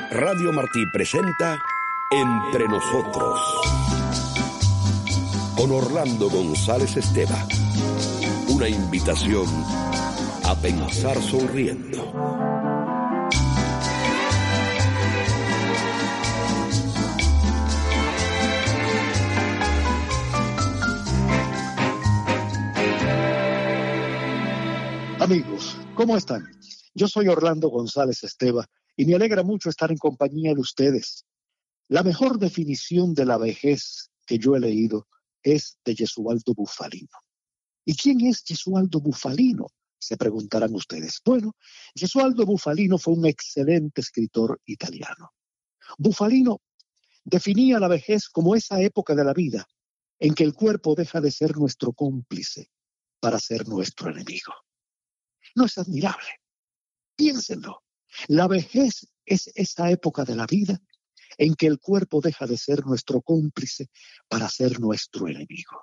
Radio Martí presenta Entre Nosotros con Orlando González Esteva. Una invitación a pensar sonriendo. Amigos, ¿cómo están? Yo soy Orlando González Esteva y me alegra mucho estar en compañía de ustedes. La mejor definición de la vejez que yo he leído es de Gesualdo Bufalino. ¿Y quién es Gesualdo Bufalino? Se preguntarán ustedes. Bueno, Gesualdo Bufalino fue un excelente escritor italiano. Bufalino definía la vejez como esa época de la vida en que el cuerpo deja de ser nuestro cómplice para ser nuestro enemigo. ¿No es admirable? Piénsenlo. La vejez es esa época de la vida en que el cuerpo deja de ser nuestro cómplice para ser nuestro enemigo.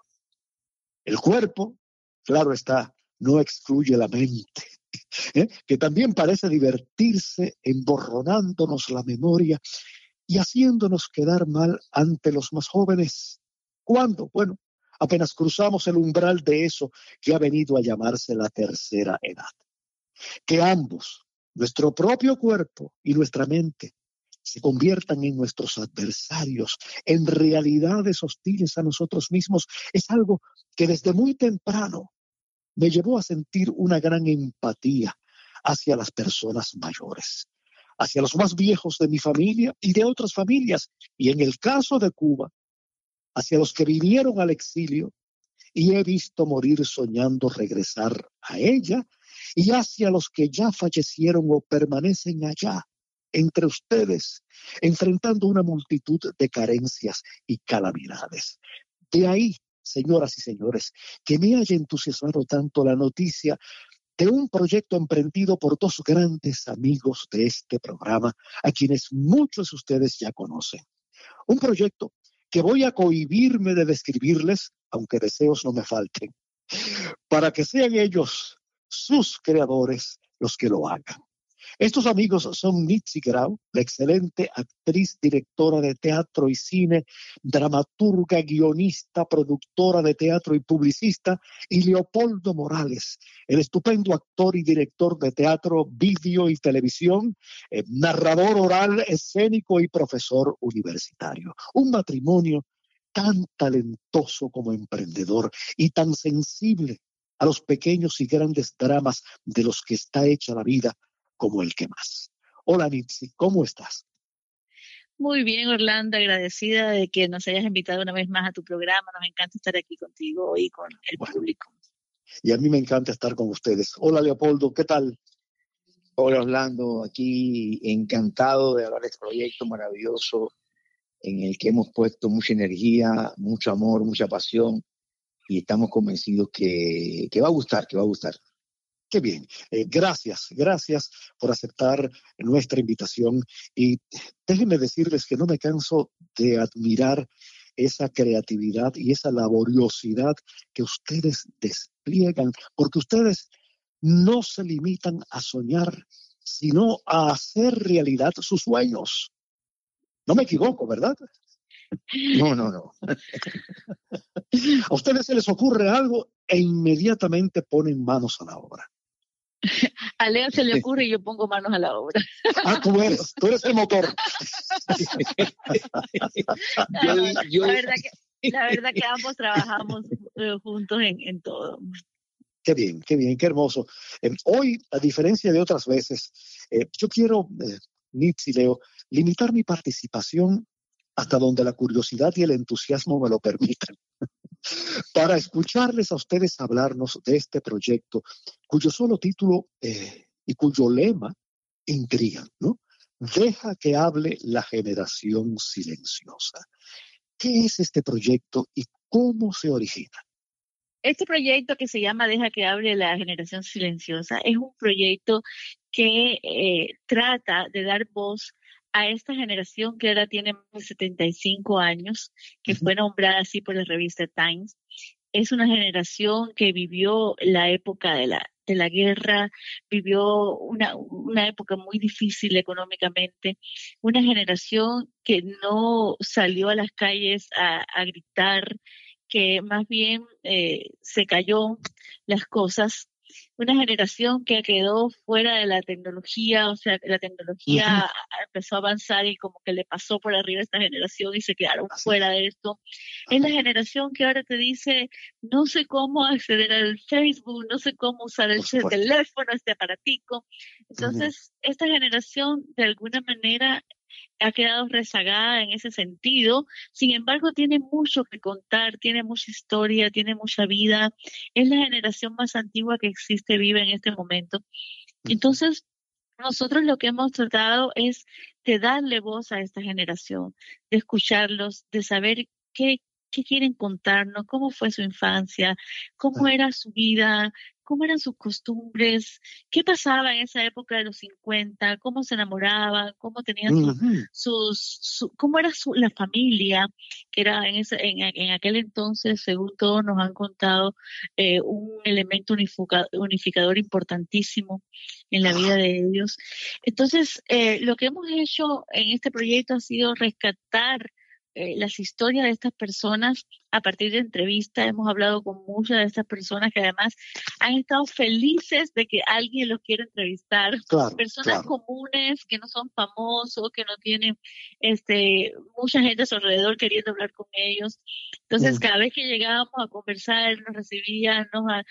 El cuerpo, claro está, no excluye la mente, que también parece divertirse emborronándonos la memoria y haciéndonos quedar mal ante los más jóvenes. ¿Cuándo? Bueno, apenas cruzamos el umbral de eso que ha venido a llamarse la tercera edad. Que ambos, nuestro propio cuerpo y nuestra mente, se conviertan en nuestros adversarios, en realidades hostiles a nosotros mismos, es algo que desde muy temprano me llevó a sentir una gran empatía hacia las personas mayores, hacia los más viejos de mi familia y de otras familias, y en el caso de Cuba, hacia los que vinieron al exilio y he visto morir soñando regresar a ella, y hacia los que ya fallecieron o permanecen allá, entre ustedes, enfrentando una multitud de carencias y calamidades. De ahí, señoras y señores, que me haya entusiasmado tanto la noticia de un proyecto emprendido por dos grandes amigos de este programa, a quienes muchos de ustedes ya conocen. Un proyecto que voy a cohibirme de describirles, aunque deseos no me falten, para que sean ellos, sus creadores, los que lo hagan. Estos amigos son Mitzi Grau, la excelente actriz, directora de teatro y cine, dramaturga, guionista, productora de teatro y publicista, y Leopoldo Morales, el estupendo actor y director de teatro, vídeo y televisión, narrador oral, escénico y profesor universitario. Un matrimonio tan talentoso como emprendedor y tan sensible a los pequeños y grandes dramas de los que está hecha la vida como el que más. Hola, Nitsi, ¿cómo estás? Muy bien, Orlando, agradecida de que nos hayas invitado una vez más a tu programa. Nos encanta estar aquí contigo y con el público. Y a mí me encanta estar con ustedes. Hola, Leopoldo, ¿qué tal? Hola, Orlando, aquí encantado de hablar de este proyecto maravilloso en el que hemos puesto mucha energía, mucho amor, mucha pasión y estamos convencidos que va a gustar, que va a gustar. Qué bien. Gracias por aceptar nuestra invitación y déjenme decirles que no me canso de admirar esa creatividad y esa laboriosidad que ustedes despliegan, porque ustedes no se limitan a soñar, sino a hacer realidad sus sueños. No me equivoco, ¿verdad? No. A ustedes se les ocurre algo e inmediatamente ponen manos a la obra. A Leo se le ocurre y yo pongo manos a la obra. Ah, tú eres el motor. La verdad que ambos trabajamos juntos en todo. Qué bien, qué hermoso. Hoy, a diferencia de otras veces, yo quiero, Nitsi, Leo, limitar mi participación hasta donde la curiosidad y el entusiasmo me lo permitan, para escucharles a ustedes hablarnos de este proyecto, cuyo solo título y cuyo lema intrigan, ¿no? Deja que hable la generación silenciosa. ¿Qué es este proyecto y cómo se origina? Este proyecto que se llama Deja que hable la generación silenciosa es un proyecto que trata de dar voz a esta generación que ahora tiene 75 años, que fue nombrada así por la revista Times. Es una generación que vivió la época la guerra, vivió una época muy difícil económicamente, una generación que no salió a las calles a gritar, que más bien se cayó las cosas, una generación que quedó fuera de la tecnología, o sea, la tecnología empezó a avanzar y como que le pasó por arriba a esta generación y se quedaron fuera de esto. Es la generación que ahora te dice, no sé cómo acceder al Facebook, no sé cómo usar el teléfono, este aparatico. Entonces, esta generación de alguna manera ha quedado rezagada en ese sentido. Sin embargo, tiene mucho que contar, tiene mucha historia, tiene mucha vida. Es la generación más antigua que existe, vive en este momento. Entonces, nosotros lo que hemos tratado es de darle voz a esta generación, de escucharlos, de saber qué quieren contarnos, cómo fue su infancia, cómo era su vida, cómo eran sus costumbres, qué pasaba en esa época de los 50, cómo se enamoraban, cómo tenían cómo era la familia, que era en aquel entonces, según todos nos han contado, un elemento unificador importantísimo en la vida de ellos. Entonces, lo que hemos hecho en este proyecto ha sido rescatar las historias de estas personas a partir de entrevistas. Hemos hablado con muchas de estas personas que además han estado felices de que alguien los quiera entrevistar. Personas comunes que no son famosos, que no tienen mucha gente a su alrededor queriendo hablar con ellos. Entonces, cada vez que llegábamos a conversar, nos recibían,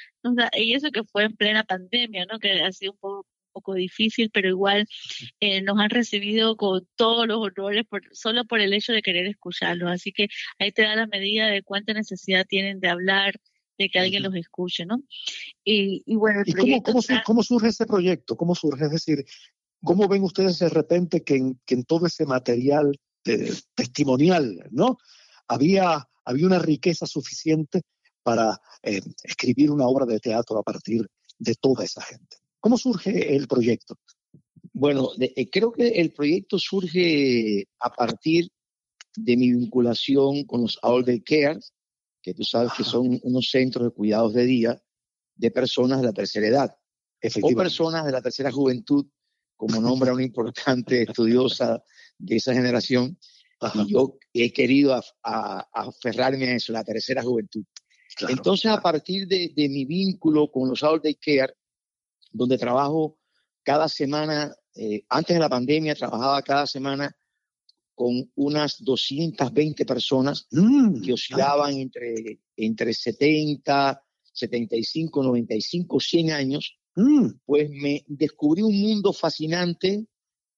y eso que fue en plena pandemia, ¿no? Que ha sido un poco difícil, pero igual nos han recibido con todos los honores solo por el hecho de querer escucharlos. Así que ahí te da la medida de cuánta necesidad tienen de hablar, de que alguien los escuche, ¿no? Y bueno, el proyecto ¿Cómo surge ese proyecto? ¿Cómo surge? Es decir, ¿cómo ven ustedes de repente que en todo ese material testimonial, ¿no? Había una riqueza suficiente para escribir una obra de teatro a partir de toda esa gente? ¿Cómo surge el proyecto? Bueno, creo que el proyecto surge a partir de mi vinculación con los All Day Care, que tú sabes que son unos centros de cuidados de día de personas de la tercera edad, o personas de la tercera juventud, como nombra una importante estudiosa de esa generación. Y yo he querido aferrarme a eso, la tercera juventud. Entonces, a partir de mi vínculo con los All Day Care, donde trabajo cada semana, antes de la pandemia trabajaba cada semana con unas 220 personas que oscilaban entre 70, 75, 95, 100 años, pues me descubrí un mundo fascinante,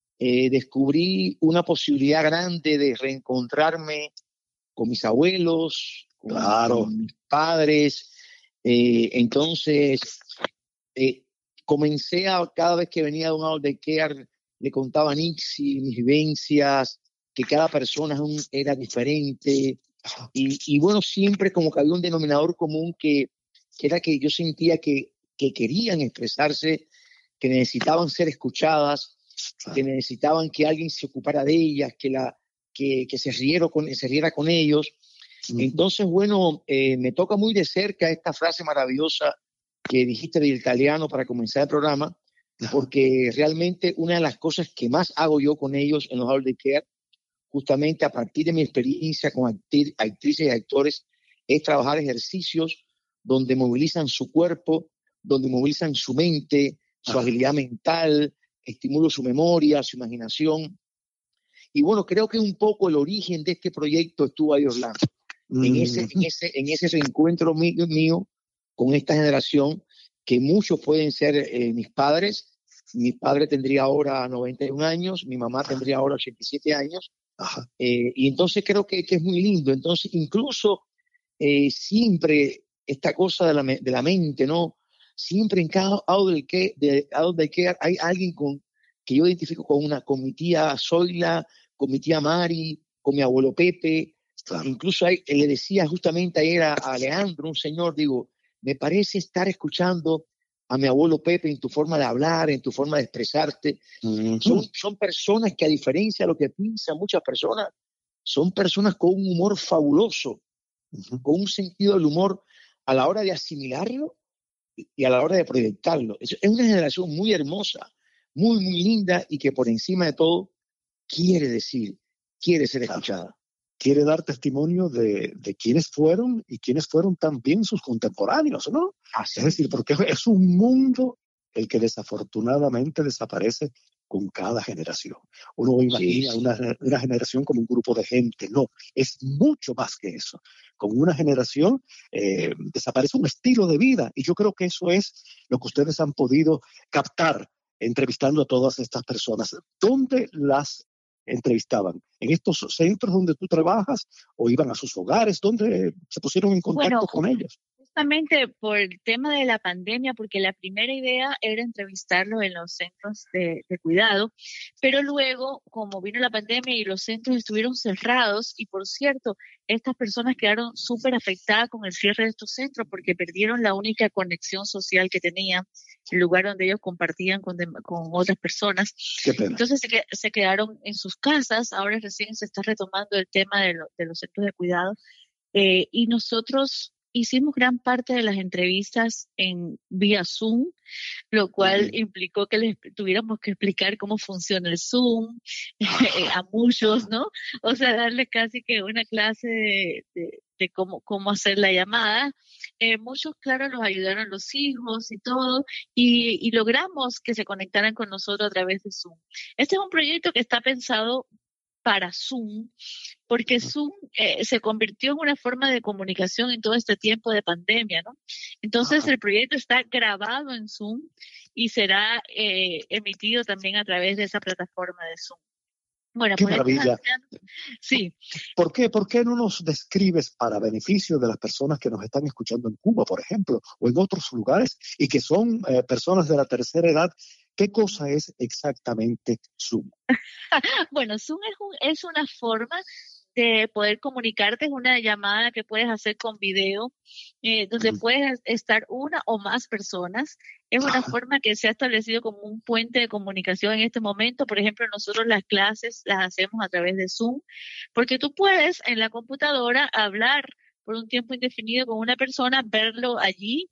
descubrí una posibilidad grande de reencontrarme con mis abuelos, con mis padres. Entonces, comencé cada vez que venía de un All Day Care, le contaba a Nixie mis vivencias, que cada persona era diferente. Y bueno, siempre como que había un denominador común que era que yo sentía que querían expresarse, que necesitaban ser escuchadas, que necesitaban que alguien se ocupara de ellas, que se riera con ellos. Entonces, bueno, me toca muy de cerca esta frase maravillosa que dijiste del italiano para comenzar el programa, porque realmente una de las cosas que más hago yo con ellos en los All Day Care, justamente a partir de mi experiencia con actrices y actores, es trabajar ejercicios donde movilizan su cuerpo, donde movilizan su mente, su agilidad mental, estimulo su memoria, su imaginación. Y bueno, creo que un poco el origen de este proyecto estuvo ahí, Orlando, en ese reencuentro mío con esta generación, que muchos pueden ser mis padres. Mi padre tendría ahora 91 años, mi mamá tendría ahora 87 años. Y entonces creo que es muy lindo. Entonces, incluso siempre esta cosa de la mente, ¿no? Siempre en cada All Day Care hay alguien que yo identifico con mi tía Zoila, con mi tía Mari, con mi abuelo Pepe. Incluso le decía justamente ayer a Alejandro, un señor, digo, me parece estar escuchando a mi abuelo Pepe en tu forma de hablar, en tu forma de expresarte. Son personas que, a diferencia de lo que piensan muchas personas, son personas con un humor fabuloso, con un sentido del humor a la hora de asimilarlo, y a la hora de proyectarlo. Es una generación muy hermosa, muy, muy linda y que por encima de todo quiere decir, quiere ser escuchada. Quiere dar testimonio de quiénes fueron y quiénes fueron también sus contemporáneos, ¿no? Así es decir, porque es un mundo el que desafortunadamente desaparece con cada generación. Uno imagina una generación como un grupo de gente. No, es mucho más que eso. Con una generación desaparece un estilo de vida, y yo creo que eso es lo que ustedes han podido captar entrevistando a todas estas personas. ¿Dónde las entrevistaban? ¿En estos centros donde tú trabajas o iban a sus hogares? ¿Dónde se pusieron en contacto con ellos? Justamente por el tema de la pandemia, porque la primera idea era entrevistarlos en los centros de cuidado, pero luego, como vino la pandemia y los centros estuvieron cerrados, y por cierto, estas personas quedaron súper afectadas con el cierre de estos centros porque perdieron la única conexión social que tenían, el lugar donde ellos compartían con otras personas. Qué pena. Entonces se quedaron en sus casas. Ahora recién se está retomando el tema de los centros de cuidado, y nosotros hicimos gran parte de las entrevistas en vía Zoom, lo cual implicó que les tuviéramos que explicar cómo funciona el Zoom a muchos, ¿no? O sea, darles casi que una clase de cómo hacer la llamada. Muchos, claro, nos ayudaron los hijos y todo, y logramos que se conectaran con nosotros a través de Zoom. Este es un proyecto que está pensado para Zoom, porque Zoom se convirtió en una forma de comunicación en todo este tiempo de pandemia, ¿no? Entonces el proyecto está grabado en Zoom y será emitido también a través de esa plataforma de Zoom. Bueno, ¡qué maravilla! Sí. ¿Por qué no nos describes, para beneficio de las personas que nos están escuchando en Cuba, por ejemplo, o en otros lugares, y que son personas de la tercera edad, qué cosa es exactamente Zoom? Bueno, Zoom es una forma de poder comunicarte, es una llamada que puedes hacer con video, donde puedes estar una o más personas. Es una forma que se ha establecido como un puente de comunicación en este momento. Por ejemplo, nosotros las clases las hacemos a través de Zoom, porque tú puedes en la computadora hablar por un tiempo indefinido con una persona, verlo allí,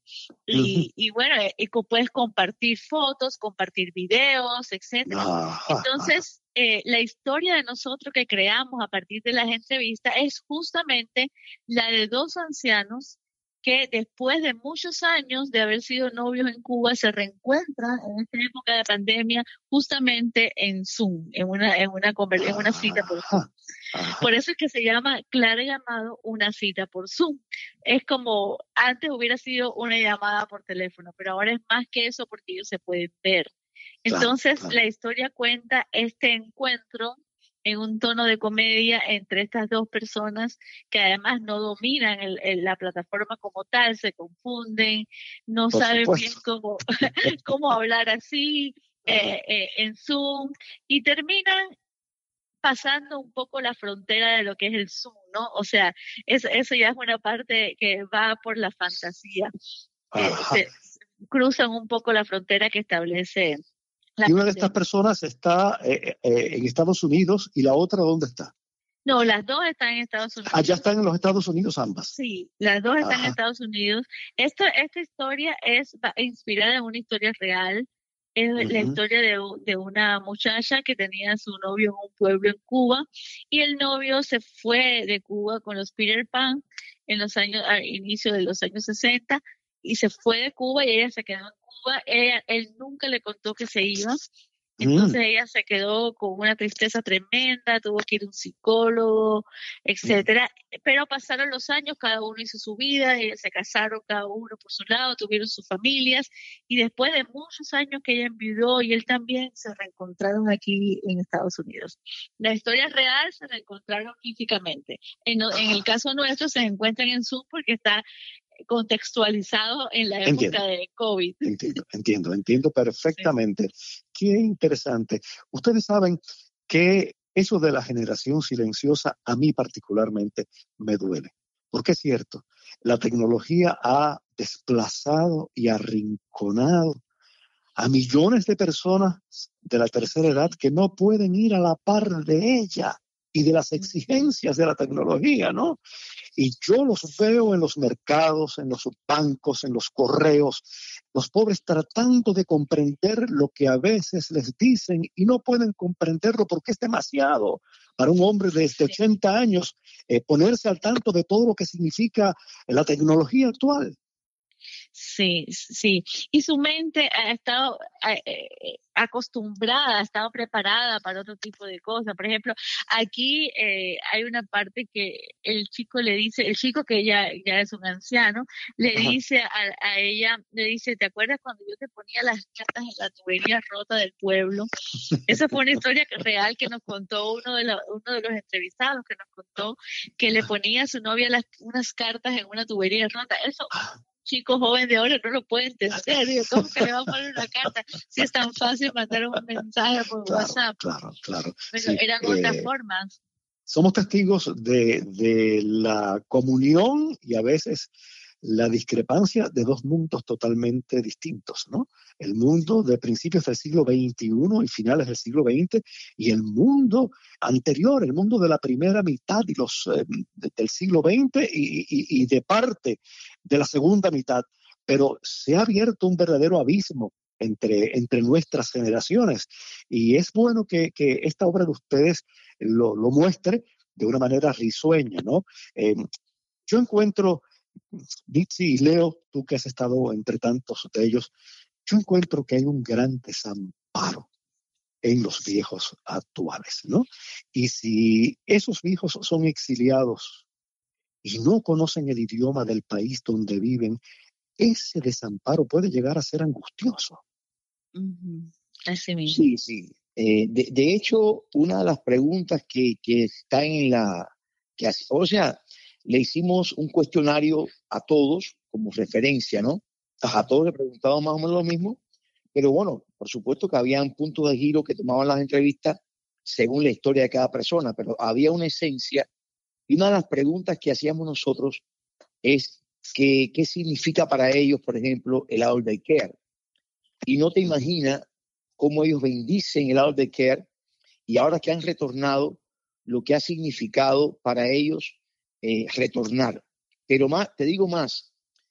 y bueno, puedes compartir fotos, compartir videos, etcétera. Entonces, la historia de nosotros que creamos a partir de las entrevistas es justamente la de dos ancianos que después de muchos años de haber sido novios en Cuba se reencuentran en esta época de pandemia justamente en Zoom, en una cita por Zoom. Por eso es que se llama Claro Llamado, una cita por Zoom. Es como antes hubiera sido una llamada por teléfono, pero ahora es más que eso porque ellos se pueden ver. Entonces, la historia cuenta este encuentro en un tono de comedia entre estas dos personas que además no dominan la plataforma como tal, se confunden, no saben bien cómo hablar así en Zoom, y terminan pasando un poco la frontera de lo que es el Zoom, ¿no? O sea, eso ya es una parte que va por la fantasía. Cruzan un poco la frontera que establece. Y una de estas personas está en Estados Unidos, y la otra, ¿dónde está? No, las dos están en Estados Unidos. Allá están en los Estados Unidos ambas. Sí, las dos están en Estados Unidos. Esta historia es inspirada en una historia real. Es la historia de una muchacha que tenía a su novio en un pueblo en Cuba, y el novio se fue de Cuba con los Peter Pan al inicio de los años 60, y se fue de Cuba y ella se quedó en Cuba. Él nunca le contó que se iba. Entonces ella se quedó con una tristeza tremenda, tuvo que ir a un psicólogo, etcétera. Pero pasaron los años, cada uno hizo su vida, se casaron cada uno por su lado, tuvieron sus familias, y después de muchos años que ella enviudó y él también, se reencontraron aquí en Estados Unidos. La historia se reencontraron físicamente. En el caso nuestro se encuentran en Zoom porque está contextualizado en la época de COVID. Entiendo perfectamente. Sí. Qué interesante. Ustedes saben que eso de la generación silenciosa a mí particularmente me duele, porque es cierto, la tecnología ha desplazado y arrinconado a millones de personas de la tercera edad que no pueden ir a la par de ella y de las exigencias de la tecnología, ¿no? Y yo los veo en los mercados, en los bancos, en los correos, los pobres tratando de comprender lo que a veces les dicen y no pueden comprenderlo porque es demasiado para un hombre de 80 años ponerse al tanto de todo lo que significa la tecnología actual. Sí, sí. Y su mente ha estado acostumbrada, ha estado preparada para otro tipo de cosas. Por ejemplo, aquí hay una parte que el chico que ya es un anciano, le Ajá. dice a ella, le dice, ¿te acuerdas cuando yo te ponía las cartas en la tubería rota del pueblo? Esa fue una historia real que nos contó uno de los entrevistados, que nos contó que le ponía a su novia unas cartas en una tubería rota. Eso chico joven de ahora no lo puede entender. Digo, ¿cómo que le va a poner una carta si es tan fácil mandar un mensaje por WhatsApp? Claro. Pero Sí, eran otras formas. somos testigos de la comunión y a veces la discrepancia de dos mundos totalmente distintos, ¿no? El mundo de principios del siglo XXI y finales del siglo XX y el mundo anterior, el mundo de la primera mitad y del siglo XX y de parte de la segunda mitad. Pero se ha abierto un verdadero abismo entre nuestras generaciones y es bueno que esta obra de ustedes lo muestre de una manera risueña, ¿no? Yo encuentro, Mitzi y Leo, tú que has estado entre tantos de ellos, yo encuentro que hay un gran desamparo en los viejos actuales, ¿no? Y si esos viejos son exiliados y no conocen el idioma del país donde viven, ese desamparo puede llegar a ser angustioso. Uh-huh. Así mismo. Sí. De hecho, una de las preguntas que está en le hicimos un cuestionario a todos como referencia, ¿no? A todos le preguntábamos más o menos lo mismo, pero bueno, por supuesto que habían puntos de giro que tomaban las entrevistas según la historia de cada persona, pero había una esencia y una de las preguntas que hacíamos nosotros es qué significa para ellos, por ejemplo, el elder care. Y no te imaginas cómo ellos bendicen el elder care y ahora que han retornado, lo que ha significado para ellos retornar. Pero más, te digo más,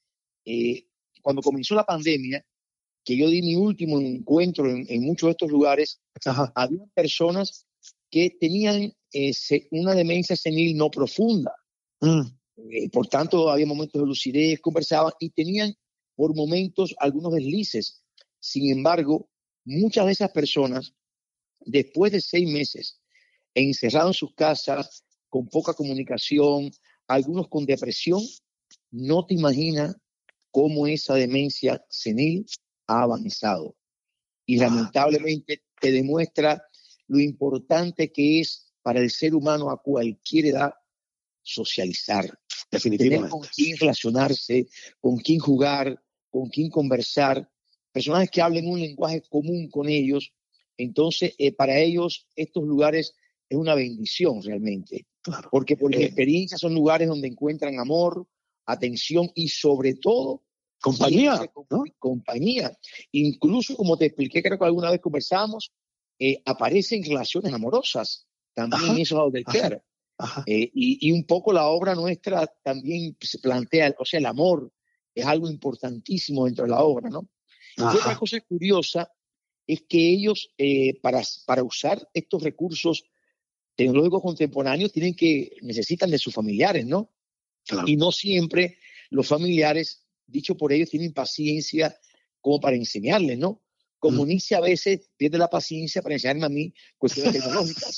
cuando comenzó la pandemia, que yo di mi último encuentro en muchos de estos lugares, había personas que tenían una demencia senil no profunda. Por tanto, había momentos de lucidez, conversaban y tenían por momentos algunos deslices. Sin embargo, muchas de esas personas, después de 6 meses, encerrados en sus casas, con poca comunicación, algunos con depresión, no te imaginas cómo esa demencia senil ha avanzado. Y lamentablemente te demuestra lo importante que es para el ser humano a cualquier edad socializar. Definitivamente. Tener con quién relacionarse, con quién jugar, con quién conversar, personajes que hablen un lenguaje común con ellos. Entonces, para ellos estos lugares es una bendición realmente. Claro. Porque por experiencia son lugares donde encuentran amor, atención y sobre todo compañía, ¿no? Compañía. Incluso, como te expliqué, creo que alguna vez conversábamos, aparecen relaciones amorosas también en esos elder care. Y un poco la obra nuestra también se plantea, o sea, el amor es algo importantísimo dentro de la obra, ¿no? Y otra cosa curiosa es que ellos, para usar estos recursos tecnológicos contemporáneos, necesitan de sus familiares, ¿no? Claro. Y no siempre los familiares, dicho por ellos, tienen paciencia como para enseñarles, ¿no? Como Nietzsche a veces pierde la paciencia para enseñarme a mí cuestiones tecnológicas.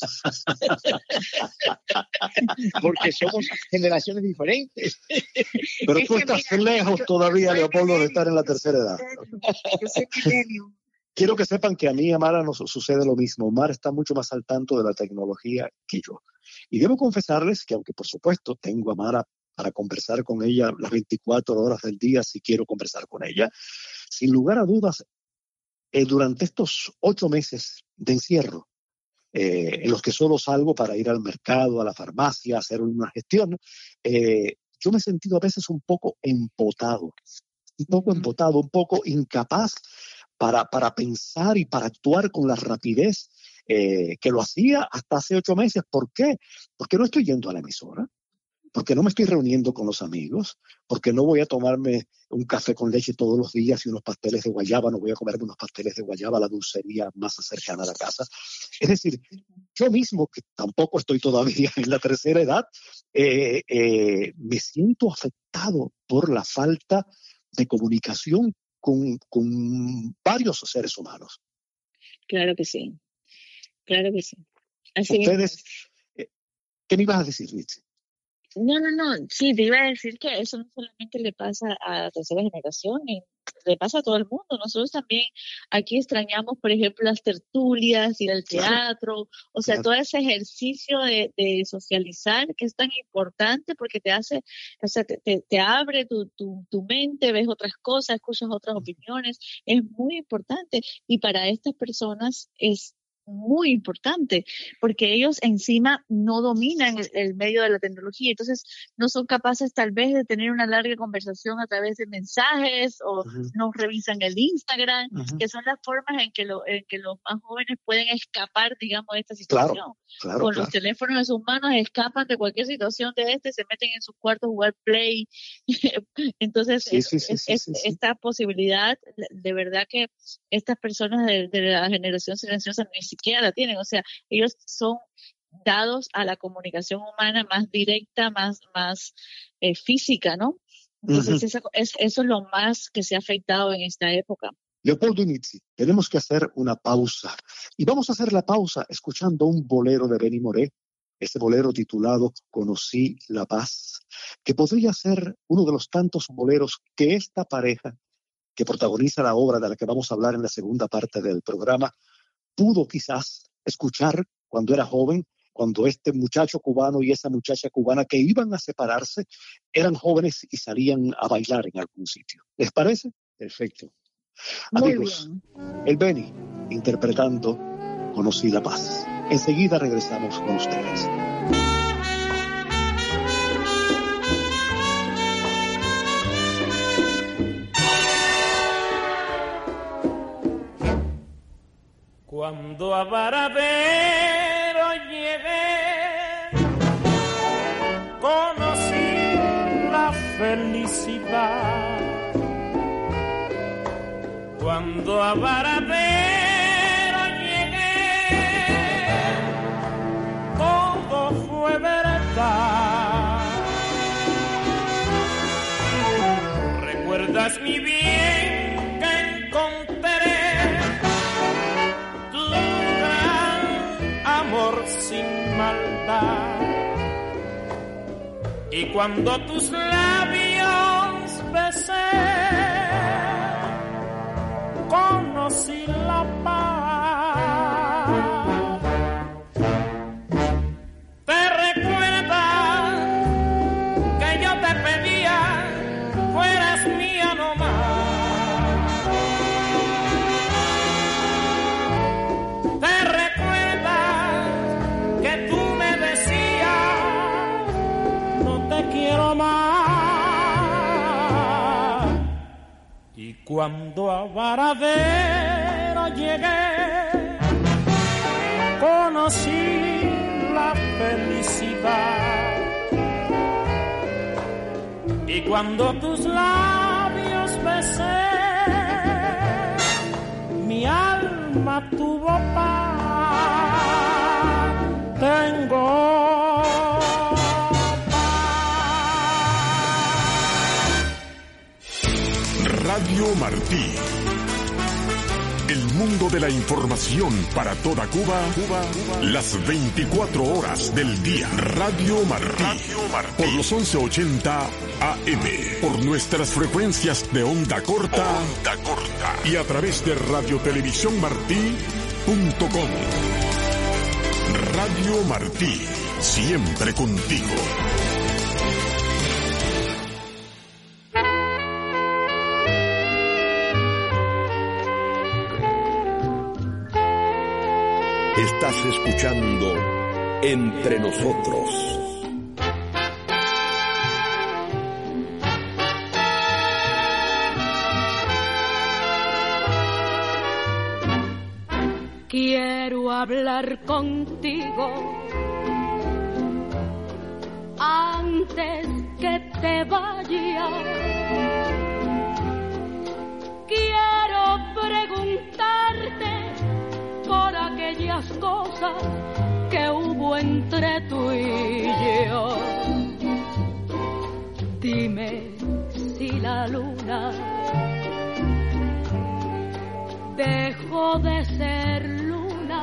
Porque somos generaciones diferentes. Pero tú estás lejos todavía, Leopoldo, de estar en la tercera edad. Yo soy milenio. Quiero que sepan que a mí y a Mara nos sucede lo mismo. Mara está mucho más al tanto de la tecnología que yo. Y debo confesarles que, aunque por supuesto tengo a Mara para conversar con ella las 24 horas del día si quiero conversar con ella, sin lugar a dudas, durante estos 8 meses de encierro, en los que solo salgo para ir al mercado, a la farmacia, a hacer una gestión, yo me he sentido a veces un poco empotado, un poco incapaz para pensar y para actuar con la rapidez que lo hacía hasta hace 8 meses. ¿Por qué? Porque no estoy yendo a la emisora, porque no me estoy reuniendo con los amigos, porque no voy a tomarme un café con leche todos los días y unos pasteles de guayaba, no voy a comerme unos pasteles de guayaba a la dulcería más cercana a la casa. Es decir, yo mismo, que tampoco estoy todavía en la tercera edad, me siento afectado por la falta de comunicación con varios seres humanos. Claro que sí, claro que sí. Así Ustedes, ¿qué me ibas a decir, Mitzi? No, sí, te iba a decir que eso no solamente le pasa a la tercera generación, le pasa a todo el mundo. Nosotros también aquí extrañamos, por ejemplo, las tertulias, ir al teatro, o sea, todo ese ejercicio de socializar que es tan importante porque te hace, o sea, te abre tu mente, ves otras cosas, escuchas otras opiniones, es muy importante y para estas personas es muy importante, porque ellos encima no dominan el medio de la tecnología, entonces no son capaces tal vez de tener una larga conversación a través de mensajes o no revisan el Instagram, que son las formas en que los más jóvenes pueden escapar, digamos, de esta situación. Con los teléfonos en sus manos escapan de cualquier situación se meten en sus cuartos a jugar Play. Entonces, esta posibilidad, de verdad que estas personas de la generación silenciosa ni siquiera la tienen, o sea, ellos son dados a la comunicación humana más directa, más física, ¿no? Entonces eso es lo más que se ha afectado en esta época. Leopoldo y Mitzi, tenemos que hacer una pausa y vamos a hacer la pausa escuchando un bolero de Benny Moré, ese bolero titulado Conocí la Paz, que podría ser uno de los tantos boleros que esta pareja que protagoniza la obra de la que vamos a hablar en la segunda parte del programa pudo quizás escuchar cuando era joven, cuando este muchacho cubano y esa muchacha cubana que iban a separarse eran jóvenes y salían a bailar en algún sitio. ¿Les parece? Perfecto. Muy amigos, bien. el Benny interpretando Conocí la Paz. Enseguida regresamos con ustedes. Cuando a Varadero llegué, conocí la felicidad. Cuando a Varadero llegué, todo fue verdad. ¿Recuerdas mi bien que encontré? Amor sin maldad. Y cuando tus labios besé, conocí la paz. ¿Te recuerdas que yo te pedía fueras mía nomás? Quiero más. Y cuando a Varadero llegué, conocí la felicidad. Y cuando tus labios besé, mi alma tuvo paz. Tengo Radio Martí. El mundo de la información para toda Cuba, las 24 horas del día. Radio Martí. Por los 1180 AM. Por nuestras frecuencias de onda corta. Y a través de radiotelevisiónmartí.com. Radio Martí. Siempre contigo. Estás escuchando Entre Nosotros. Quiero hablar contigo, aunque antes que te vayas, quiero preguntarte por aquellas cosas que hubo entre tú y yo. Dime si la luna dejó de ser luna,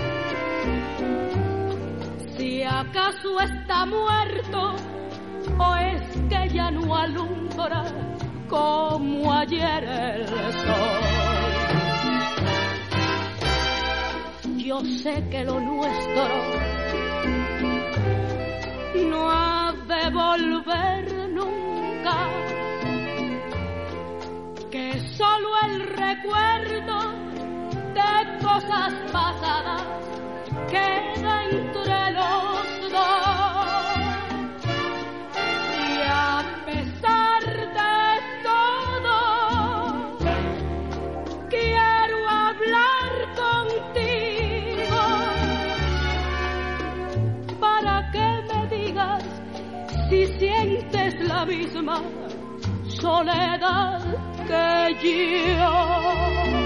si acaso está muerto o es que ya no alumbra como ayer el sol. Yo sé que lo nuestro no ha de volver nunca, que solo el recuerdo de cosas pasadas queda entre los dos. Y a pesar de todo, quiero hablar contigo para que me digas si sientes la misma soledad que yo.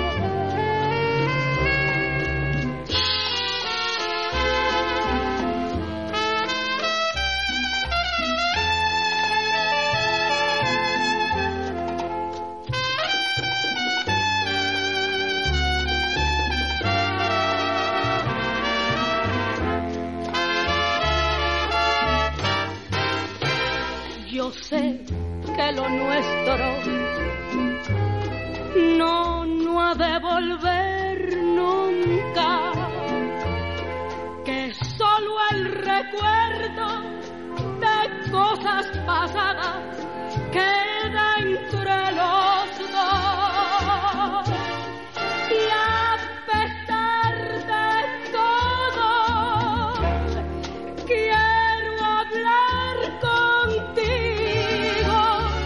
Yo sé que lo nuestro no ha de volver nunca, que solo el recuerdo de cosas pasadas queda entre los dos. Y a pesar de todo, quiero hablar contigo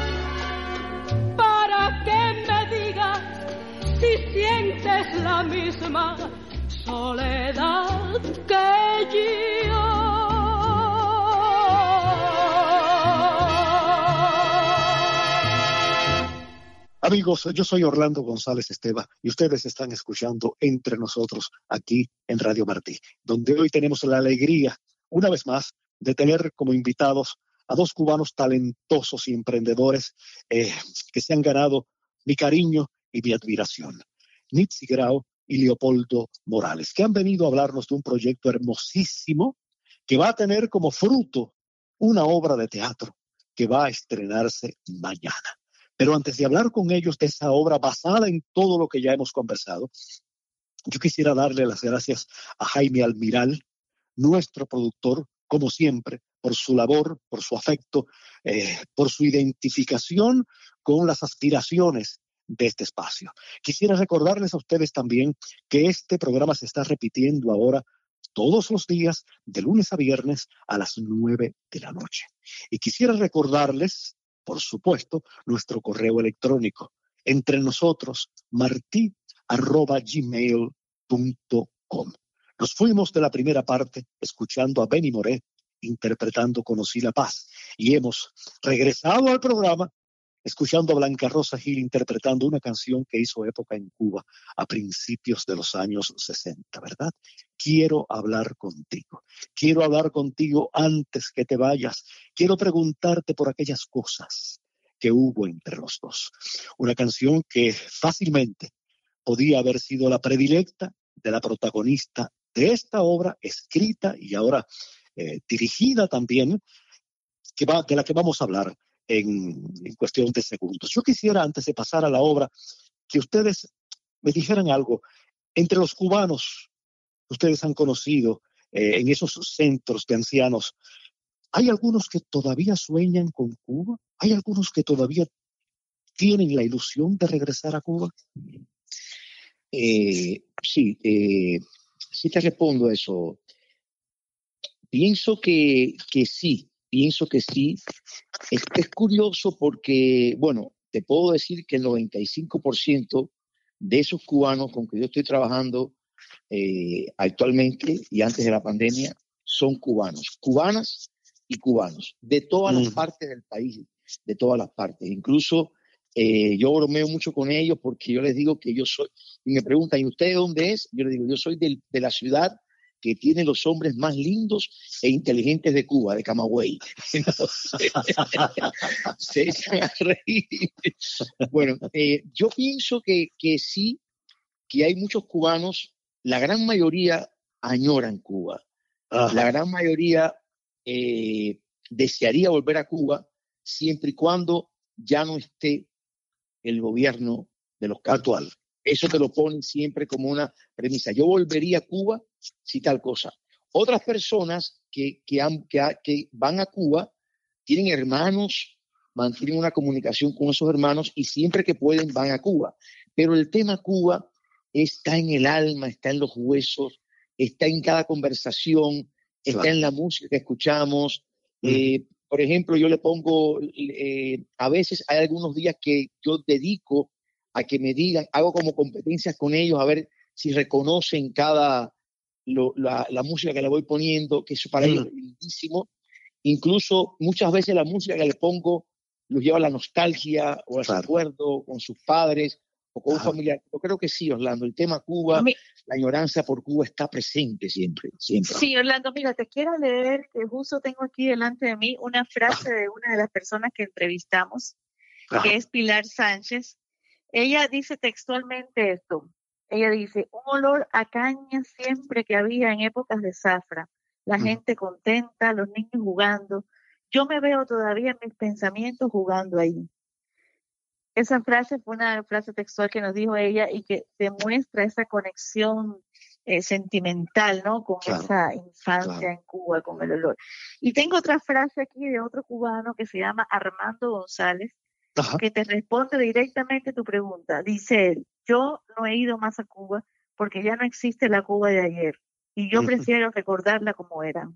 para que me digas si sientes la misma soledad que yo. Amigos, yo soy Orlando González Esteva y ustedes están escuchando Entre Nosotros aquí en Radio Martí, donde hoy tenemos la alegría, una vez más, de tener como invitados a dos cubanos talentosos y emprendedores que se han ganado mi cariño y mi admiración. Nitzi Grau y Leopoldo Morales, que han venido a hablarnos de un proyecto hermosísimo que va a tener como fruto una obra de teatro que va a estrenarse mañana. Pero antes de hablar con ellos de esa obra basada en todo lo que ya hemos conversado, yo quisiera darle las gracias a Jaime Almiral, nuestro productor, como siempre, por su labor, por su afecto, por su identificación con las aspiraciones de este espacio. Quisiera recordarles a ustedes también que este programa se está repitiendo ahora todos los días, de lunes a viernes, a las 9 de la noche. Y quisiera recordarles, por supuesto, nuestro correo electrónico, entre nosotros, marti@gmail.com. Nos fuimos de la primera parte escuchando a Benny Moré interpretando Conocí la Paz y hemos regresado al programa escuchando a Blanca Rosa Gil interpretando una canción que hizo época en Cuba a principios de los años 60, ¿verdad? Quiero hablar contigo. Quiero hablar contigo antes que te vayas. Quiero preguntarte por aquellas cosas que hubo entre los dos. Una canción que fácilmente podía haber sido la predilecta de la protagonista de esta obra, escrita y ahora dirigida también, de la que vamos a hablar en cuestión de segundos. Yo quisiera, antes de pasar a la obra, que ustedes me dijeran algo. Entre los cubanos que ustedes han conocido en esos centros de ancianos, ¿hay algunos que todavía sueñan con Cuba? ¿Hay algunos que todavía tienen la ilusión de regresar a Cuba? Sí te respondo a eso. Pienso que sí. Es curioso porque, bueno, te puedo decir que el 95% de esos cubanos con que yo estoy trabajando actualmente y antes de la pandemia son cubanos. Cubanas y cubanos, de todas las partes del país, de todas las partes. Incluso yo bromeo mucho con ellos porque yo les digo que yo soy, y me preguntan, ¿y usted de dónde es? Yo les digo, yo soy de la ciudad que tiene los hombres más lindos e inteligentes de Cuba, de Camagüey. Se echan a reír. Bueno, yo pienso que sí, que hay muchos cubanos, la gran mayoría añoran Cuba. Ajá. La gran mayoría desearía volver a Cuba siempre y cuando ya no esté el gobierno de los actual. Eso te lo ponen siempre como una premisa. Yo volvería a Cuba si tal cosa. Otras personas que van a Cuba tienen hermanos, mantienen una comunicación con esos hermanos y siempre que pueden van a Cuba. Pero el tema Cuba está en el alma, está en los huesos, está en cada conversación, está en la música que escuchamos. Por ejemplo, yo le pongo, a veces hay algunos días que yo dedico a que me digan, hago como competencias con ellos a ver si reconocen la música que le voy poniendo, que eso para ellos es lindísimo. Incluso muchas veces la música que le pongo los lleva a la nostalgia o al recuerdo con sus padres o con un familiar. Yo creo que sí, Orlando, el tema Cuba, la añoranza por Cuba está presente siempre, siempre. Sí, Orlando, mira, te quiero leer, que justo tengo aquí delante de mí una frase de una de las personas que entrevistamos, que es Pilar Sánchez. Ella dice textualmente esto. Ella dice, un olor a caña siempre que había en épocas de zafra, la gente contenta, los niños jugando. Yo me veo todavía en mis pensamientos jugando ahí. Esa frase fue una frase textual que nos dijo ella y que demuestra esa conexión sentimental, ¿no? Con esa infancia en Cuba, con el olor. Y tengo otra frase aquí de otro cubano que se llama Armando González, que te responde directamente tu pregunta. Dice él, yo no he ido más a Cuba porque ya no existe la Cuba de ayer y yo prefiero recordarla como era.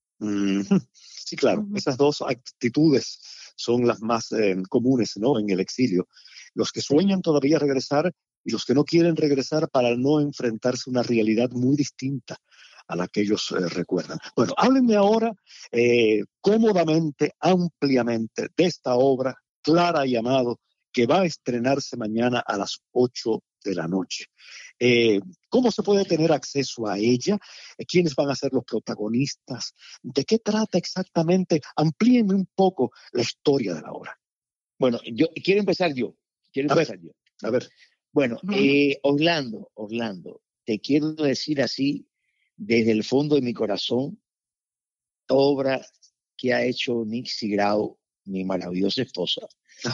Sí, claro, esas dos actitudes son las más comunes, ¿no? En el exilio. Los que sueñan todavía regresar y los que no quieren regresar para no enfrentarse a una realidad muy distinta a la que ellos recuerdan. Bueno, háblenme ahora cómodamente, ampliamente de esta obra, Clara y Amado, que va a estrenarse mañana a las 8 de la noche. ¿Cómo se puede tener acceso a ella? ¿Quiénes van a ser los protagonistas? ¿De qué trata exactamente? Amplíenme un poco la historia de la obra. Bueno, yo quiero empezar yo. A ver. Bueno, Orlando, te quiero decir así, desde el fondo de mi corazón, obra que ha hecho Nixie Grau, mi maravillosa esposa.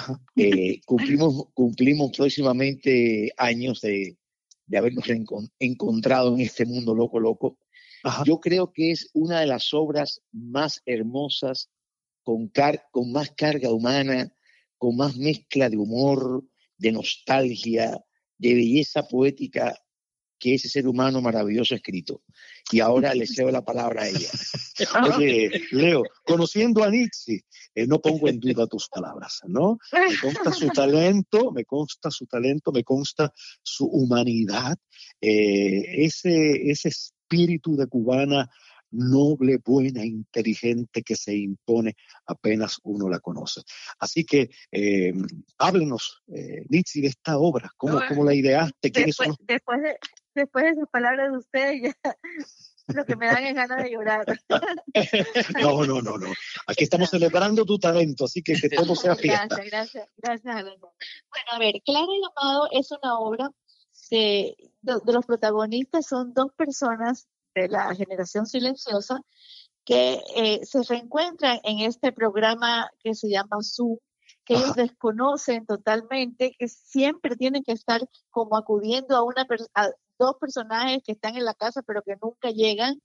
Cumplimos próximamente años de habernos encontrado en este mundo loco. Yo creo que es una de las obras más hermosas, con más carga humana, con más mezcla de humor, de nostalgia, de belleza poética que ese ser humano maravilloso ha escrito. Y ahora le cedo la palabra a ella. Oye, Leo, conociendo a Nixie, no pongo en duda tus palabras, ¿no? Me consta su talento, me consta su humanidad, ese espíritu de cubana noble, buena, inteligente que se impone apenas uno la conoce. Así que háblenos, Nixie, de esta obra, ¿cómo la ideaste? Después de esas palabras de usted, ya lo que me dan es ganas de llorar. No. Aquí estamos celebrando tu talento, así que todo sea fiesta. Gracias. Bueno, a ver, Clara y Amado es una obra de los protagonistas, son dos personas de la generación silenciosa que se reencuentran en este programa que se llama Zoom, que ellos desconocen totalmente, que siempre tienen que estar como acudiendo a dos personajes que están en la casa pero que nunca llegan,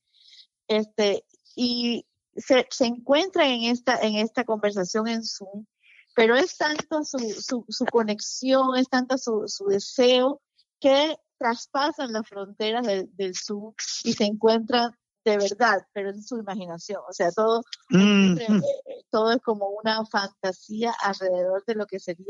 y se encuentran en esta conversación en Zoom, pero es tanto su conexión, es tanto su deseo que traspasan las fronteras del Zoom y se encuentran de verdad, pero en su imaginación. O sea, todo es como una fantasía alrededor de lo que sería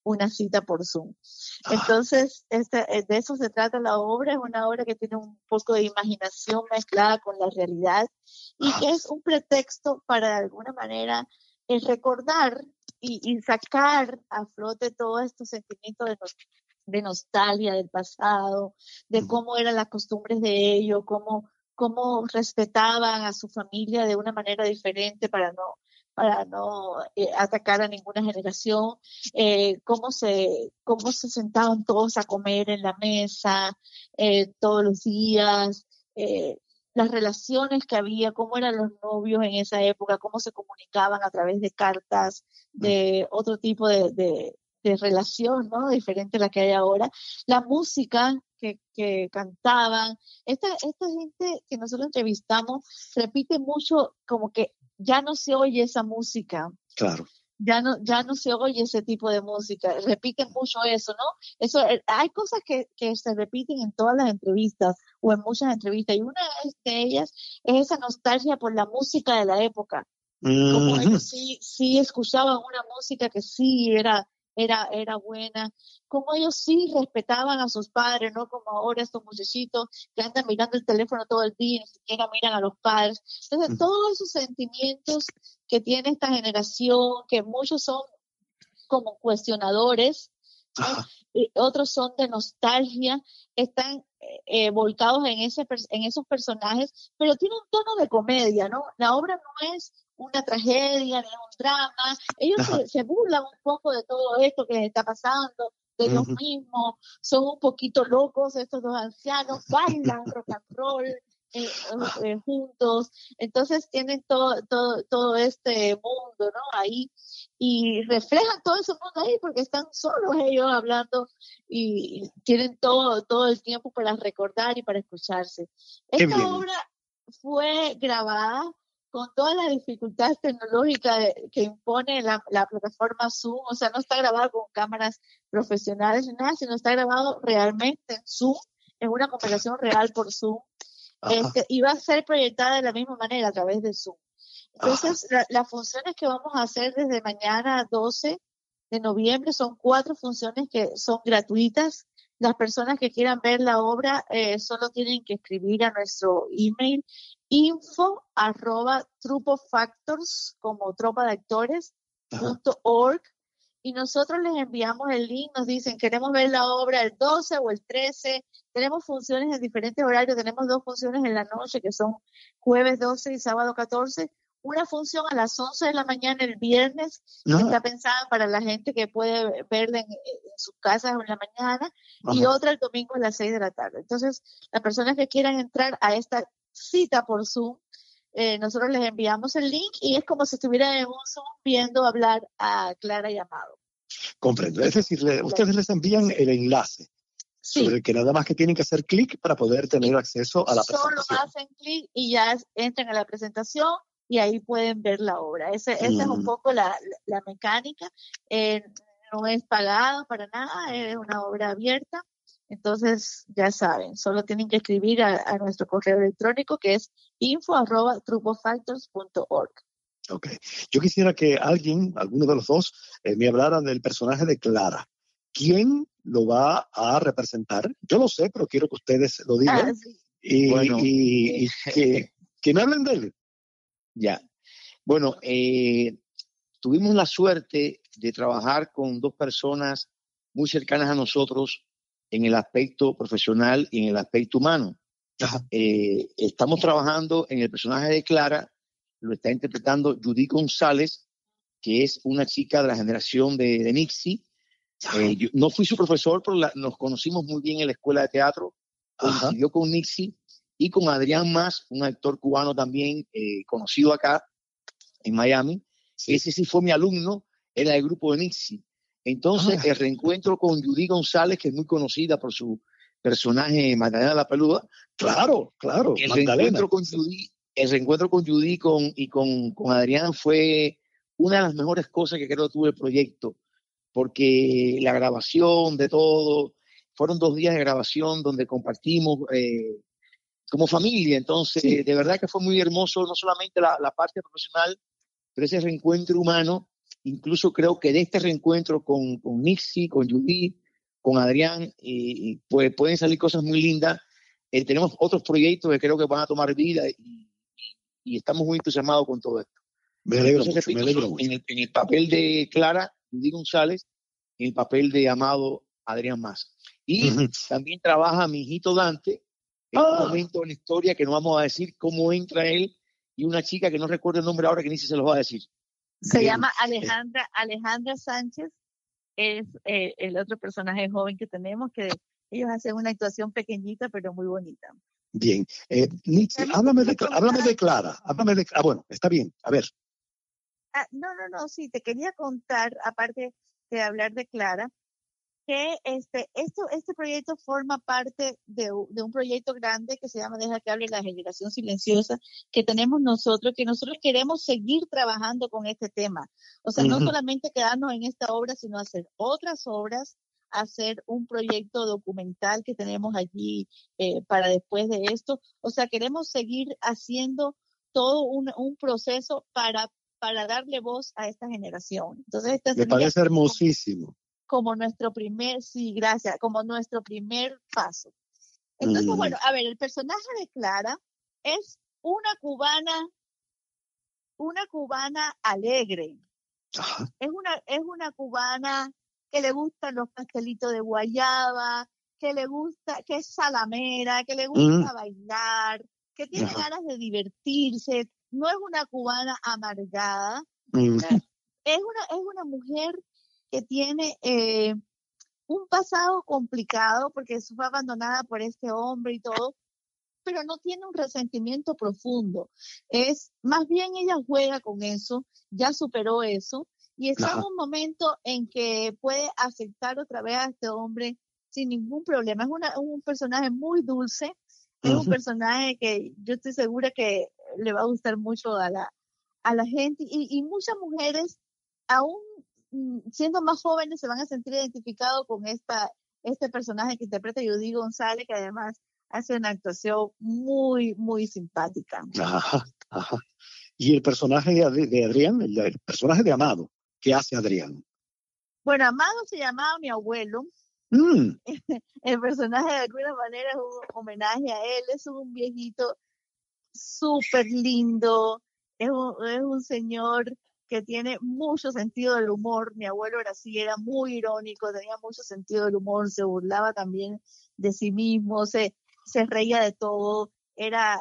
una cita por Zoom. Entonces, de eso se trata la obra. Es una obra que tiene un poco de imaginación mezclada con la realidad y que es un pretexto para, de alguna manera, recordar y sacar a flote todos estos sentimientos de nostalgia del pasado, de cómo eran las costumbres de ellos, cómo respetaban a su familia de una manera diferente para no atacar a ninguna generación, cómo se sentaban todos a comer en la mesa todos los días, las relaciones que había, cómo eran los novios en esa época, cómo se comunicaban a través de cartas, de otro tipo de relación, ¿no? Diferente a la que hay ahora. La música que cantaban. Esta gente que nosotros entrevistamos repite mucho, como que ya no se oye esa música. Claro. Ya no se oye ese tipo de música. Repiten mucho eso, ¿no? Eso, hay cosas que se repiten en todas las entrevistas o en muchas entrevistas, y una de ellas es esa nostalgia por la música de la época. Como ellos sí escuchaban una música que sí era buena, como ellos sí respetaban a sus padres, no como ahora estos muchachitos que andan mirando el teléfono todo el día y ni siquiera miran a los padres. Entonces, todos esos sentimientos que tiene esta generación, que muchos son como cuestionadores, ¿no? Y otros son de nostalgia, están volcados en esos personajes, pero tiene un tono de comedia, ¿no? La obra no es una tragedia, ni un drama. Ellos se burlan un poco de todo esto que les está pasando, de ellos mismos, son un poquito locos estos dos ancianos, bailan rock and roll juntos, entonces tienen todo este mundo, ¿no? Ahí, y reflejan todo ese mundo ahí porque están solos ellos hablando y tienen todo el tiempo para recordar y para escucharse. Esta obra fue grabada con todas las dificultades tecnológicas que impone la plataforma Zoom. O sea, no está grabado con cámaras profesionales ni nada, sino está grabado realmente en Zoom, en una conversación real por Zoom, y va a ser proyectada de la misma manera a través de Zoom. Entonces, las funciones que vamos a hacer desde mañana 12 de noviembre son 4 funciones que son gratuitas. Las personas que quieran ver la obra solo tienen que escribir a nuestro email info@trupofactors, como tropa de actores, .org, y nosotros les enviamos el link. Nos dicen, queremos ver la obra el 12 o el 13. Tenemos funciones en diferentes horarios. Tenemos 2 funciones en la noche, que son jueves 12 y sábado 14. Una función a las 11 de la mañana el viernes, que está pensada para la gente que puede verla en sus casas o en la mañana, y otra el domingo a las 6 de la tarde. Entonces, las personas que quieran entrar a esta cita por Zoom, nosotros les enviamos el link y es como si estuvieran en un Zoom viendo hablar a Clara y Amado. Comprendo. Es decir, ustedes les envían el enlace. Sí. Sobre el que nada más que tienen que hacer clic para poder tener acceso a la presentación. Solo hacen clic y ya entran a la presentación y ahí pueden ver la obra. Esa es un poco la mecánica. No es pagada para nada, es una obra abierta. Entonces, ya saben, solo tienen que escribir a nuestro correo electrónico, que es info@trupofactors.org. Ok. Yo quisiera que alguno de los dos, me hablara del personaje de Clara. ¿Quién lo va a representar? Yo lo sé, pero quiero que ustedes lo digan. Sí. Y que me hablen de él. Ya. Bueno, tuvimos la suerte de trabajar con 2 personas muy cercanas a nosotros en el aspecto profesional y en el aspecto humano. Estamos trabajando en el personaje de Clara, lo está interpretando Judy González, que es una chica de la generación de Nixie. Yo no fui su profesor, pero nos conocimos muy bien en la escuela de teatro. Coincidió con Nixie y con Adrián Mas, un actor cubano también conocido acá en Miami. Sí. Ese sí fue mi alumno, era del grupo de Nixie. Entonces, el reencuentro con Judy González, que es muy conocida por su personaje Magdalena la Peluda. Claro. El reencuentro con Judy y con Adrián fue una de las mejores cosas que creo que tuve el proyecto, porque la grabación de todo, fueron 2 días de grabación donde compartimos como familia. Entonces, de verdad que fue muy hermoso, no solamente la parte profesional, pero ese reencuentro humano Incluso creo que de este reencuentro con Nixie, con Judith, con Adrián, pues pueden salir cosas muy lindas. Tenemos otros proyectos que creo que van a tomar vida y estamos muy entusiasmados con todo esto. Me alegro Entonces, mucho, me alegro mucho. En el papel de Clara, Judith González, en el papel de Amado, Adrián Maza. Y también trabaja mi hijito Dante, en un momento en la historia que no vamos a decir cómo entra él, y una chica que no recuerdo el nombre ahora que ni se los va a decir. Se llama Alejandra Sánchez, es el otro personaje joven que tenemos, que ellos hacen una actuación pequeñita pero muy bonita. Bien. Nixie, háblame de Clara. Bueno, está bien. A ver. No, sí, te quería contar, aparte de hablar de Clara, que este proyecto forma parte de un proyecto grande que se llama Deja que hable la generación silenciosa, que tenemos nosotros, que nosotros queremos seguir trabajando con este tema. O sea, no solamente quedarnos en esta obra, sino hacer otras obras, hacer un proyecto documental que tenemos allí para después de esto. O sea, queremos seguir haciendo todo un proceso para darle voz a esta generación. Entonces, me parece hermosísimo. Como nuestro primer paso. Entonces, bueno, a ver, el personaje de Clara es una cubana alegre. Ajá. Es una cubana que le gustan los pastelitos de guayaba, que es salamera, que le gusta bailar, que tiene ganas de divertirse. No es una cubana amargada. Es una mujer que tiene un pasado complicado porque fue abandonada por este hombre y todo, pero no tiene un resentimiento profundo. Más bien ella juega con eso, ya superó eso, y está en un momento en que puede aceptar otra vez a este hombre sin ningún problema. Es un personaje muy dulce, es un personaje que yo estoy segura que le va a gustar mucho a la gente, y muchas mujeres, aún siendo más jóvenes, se van a sentir identificados con este personaje que interpreta Judith González, que además hace una actuación muy, muy simpática. Ajá. Y el personaje de Adrián, el personaje de Amado, ¿qué hace Adrián? Bueno, Amado se llamaba mi abuelo. El personaje de alguna manera es un homenaje a él. Es un viejito súper lindo, es un señor que tiene mucho sentido del humor. Mi abuelo era así, era muy irónico, tenía mucho sentido del humor, se burlaba también de sí mismo, se reía de todo, era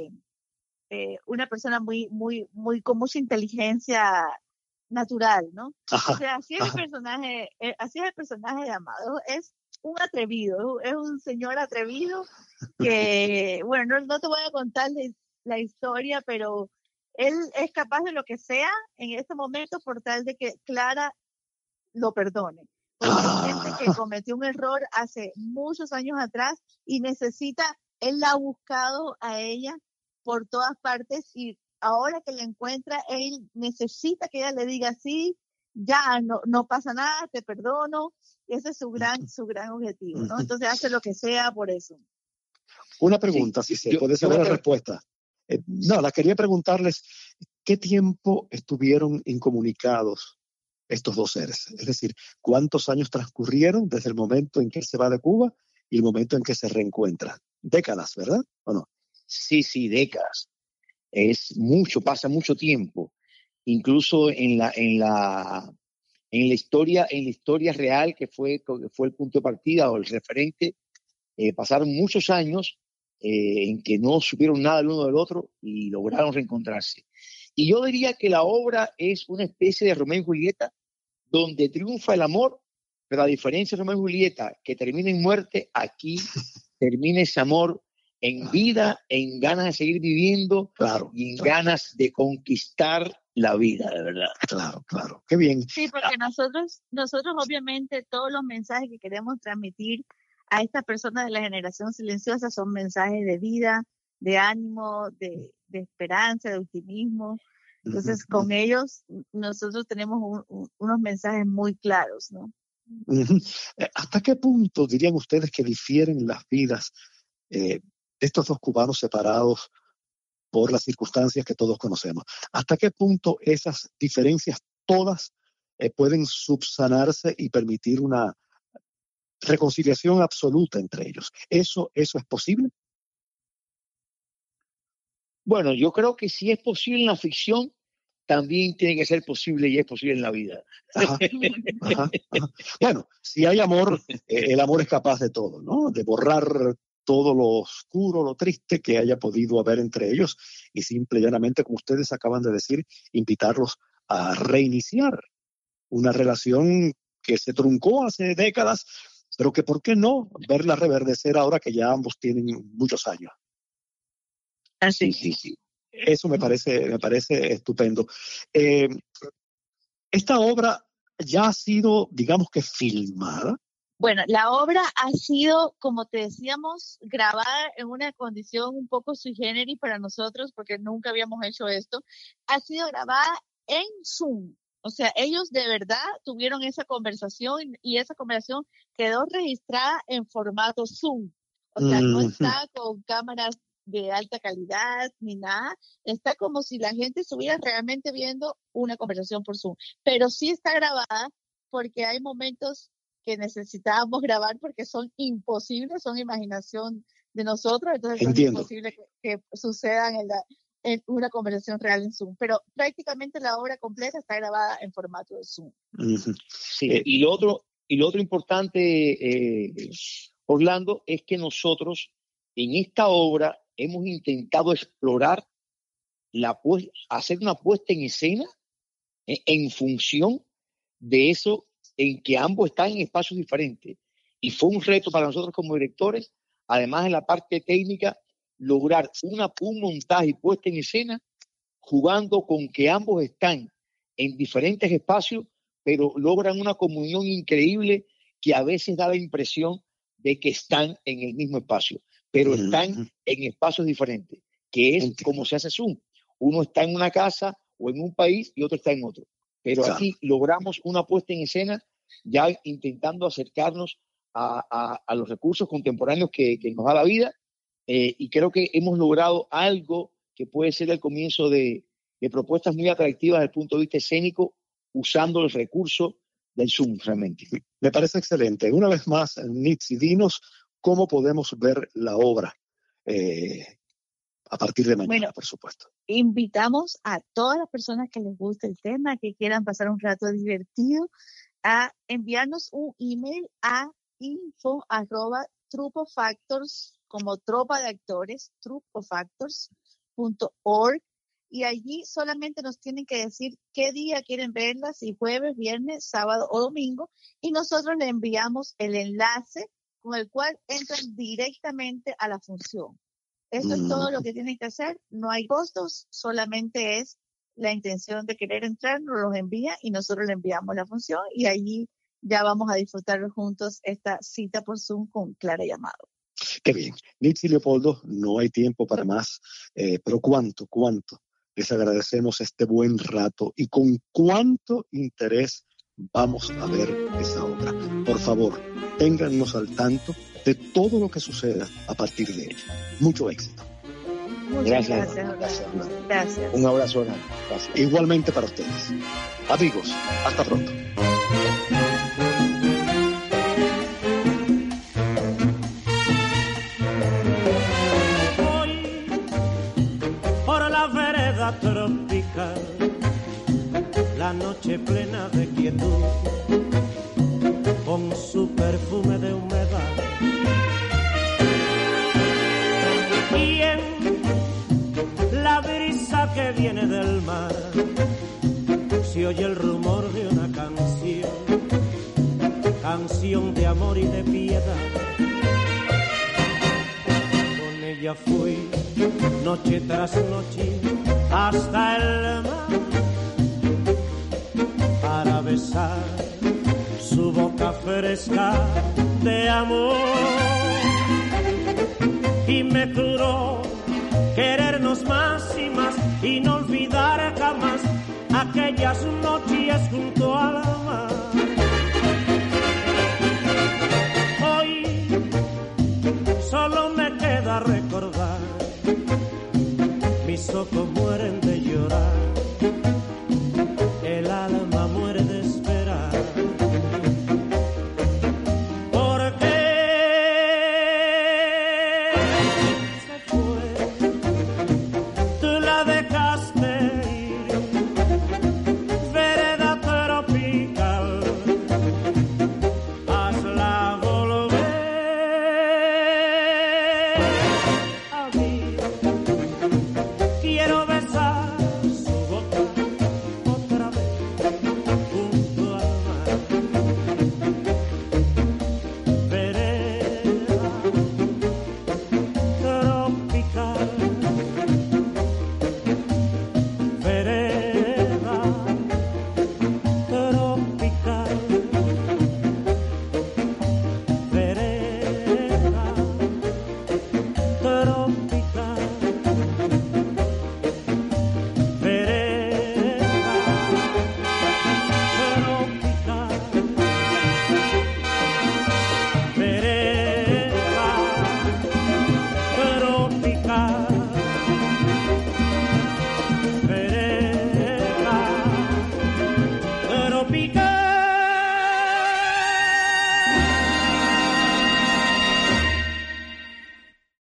una persona muy, muy, muy con mucha inteligencia natural, ¿no? Ajá, o sea, así es el personaje de Amado, es un atrevido, es un señor atrevido que, bueno, no te voy a contar la historia, pero él es capaz de lo que sea en este momento por tal de que Clara lo perdone. Porque siente que cometió un error hace muchos años atrás y él la ha buscado a ella por todas partes, y ahora que la encuentra, él necesita que ella le diga sí, ya no pasa nada, te perdono. Ese es su gran objetivo, ¿no? Entonces hace lo que sea por eso. Una pregunta, si se puede saber la respuesta. No, la quería preguntarles, ¿qué tiempo estuvieron incomunicados estos dos seres? Es decir, ¿cuántos años transcurrieron desde el momento en que él se va de Cuba y el momento en que se reencuentra? Décadas, ¿verdad? ¿O no? Sí, décadas. Pasa mucho tiempo. Incluso en la historia real, que fue el punto de partida o el referente, pasaron muchos años en que no supieron nada el uno del otro y lograron reencontrarse. Y yo diría que la obra es una especie de Romeo y Julieta, donde triunfa el amor, pero a diferencia de Romeo y Julieta, que termina en muerte, aquí termina ese amor en vida, en ganas de seguir viviendo, y en ganas de conquistar la vida, de verdad. Claro, qué bien. Sí, porque nosotros obviamente todos los mensajes que queremos transmitir a estas personas de la generación silenciosa son mensajes de vida, de ánimo, de esperanza, de optimismo. Entonces, con ellos nosotros tenemos unos mensajes muy claros, ¿no? ¿Hasta qué punto dirían ustedes que difieren las vidas de estos dos cubanos separados por las circunstancias que todos conocemos? ¿Hasta qué punto esas diferencias todas pueden subsanarse y permitir una reconciliación absoluta entre ellos. ¿Eso es posible? Bueno, yo creo que si es posible en la ficción, también tiene que ser posible y es posible en la vida. Ajá. Bueno, si hay amor, el amor es capaz de todo, ¿no? De borrar todo lo oscuro, lo triste que haya podido haber entre ellos y simple y llanamente, como ustedes acaban de decir, invitarlos a reiniciar una relación que se truncó hace décadas, pero que ¿por qué no verla reverdecer ahora que ya ambos tienen muchos años? Así. Sí. Eso me parece estupendo. Esta obra ya ha sido, digamos que filmada. Bueno, la obra ha sido, como te decíamos, grabada en una condición un poco sui generis para nosotros, porque nunca habíamos hecho esto. Ha sido grabada en Zoom. O sea, ellos de verdad tuvieron esa conversación y esa conversación quedó registrada en formato Zoom. O sea, no está con cámaras de alta calidad ni nada. Está como si la gente estuviera realmente viendo una conversación por Zoom. Pero sí está grabada porque hay momentos que necesitábamos grabar porque son imposibles, son imaginación de nosotros, entonces Entiendo. es imposible que sucedan en una conversación real en Zoom. Pero prácticamente la obra completa está grabada en formato de Zoom. Sí, y lo otro importante, Orlando, es que nosotros en esta obra hemos intentado explorar hacer una puesta en escena en función de eso, en que ambos están en espacios diferentes. Y fue un reto para nosotros como directores, además en la parte técnica, lograr un montaje y puesta en escena jugando con que ambos están en diferentes espacios, pero logran una comunión increíble que a veces da la impresión de que están en el mismo espacio, pero están en espacios diferentes, que es como se hace Zoom. Uno está en una casa o en un país y otro está en otro. Pero aquí logramos una puesta en escena ya intentando acercarnos a los recursos contemporáneos que nos da la vida, y creo que hemos logrado algo que puede ser el comienzo de propuestas muy atractivas desde el punto de vista escénico, usando el recurso del Zoom realmente. Me parece excelente. Una vez más, Nitzi, dinos cómo podemos ver la obra a partir de mañana, por supuesto. Invitamos a todas las personas que les guste el tema, que quieran pasar un rato divertido, a enviarnos un email a info@trupofactors, como tropa de actores, trupofactors.org, y allí solamente nos tienen que decir qué día quieren verla, si jueves, viernes, sábado o domingo, y nosotros le enviamos el enlace con el cual entran directamente a la función. Eso es todo lo que tienen que hacer, no hay costos, solamente es la intención de querer entrar, nos los envía y nosotros le enviamos la función y allí ya vamos a disfrutar juntos esta cita por Zoom con Clara y Amado. Qué bien. Nitzi y Leopoldo, no hay tiempo para más, pero cuánto les agradecemos este buen rato y con cuánto interés vamos a ver esa obra. Por favor, téngannos al tanto de todo lo que suceda a partir de ella. Mucho éxito. Muchas gracias. Un abrazo grande. Gracias. Igualmente para ustedes. Amigos, hasta pronto. Hoy, por la vereda tropical, la noche plena de quietud, con su perfume de humedad, y en la brisa que viene del mar se oye el rumor de una canción de amor y de piedad. Con ella fui noche tras noche hasta el mar para besar su boca fresca de amor, y me juró querernos más y más y no olvidar jamás aquellas noches junto al mar. Hoy solo me queda recordar, mis ojos mueren de llorar, el alma muere de esperar. tocar.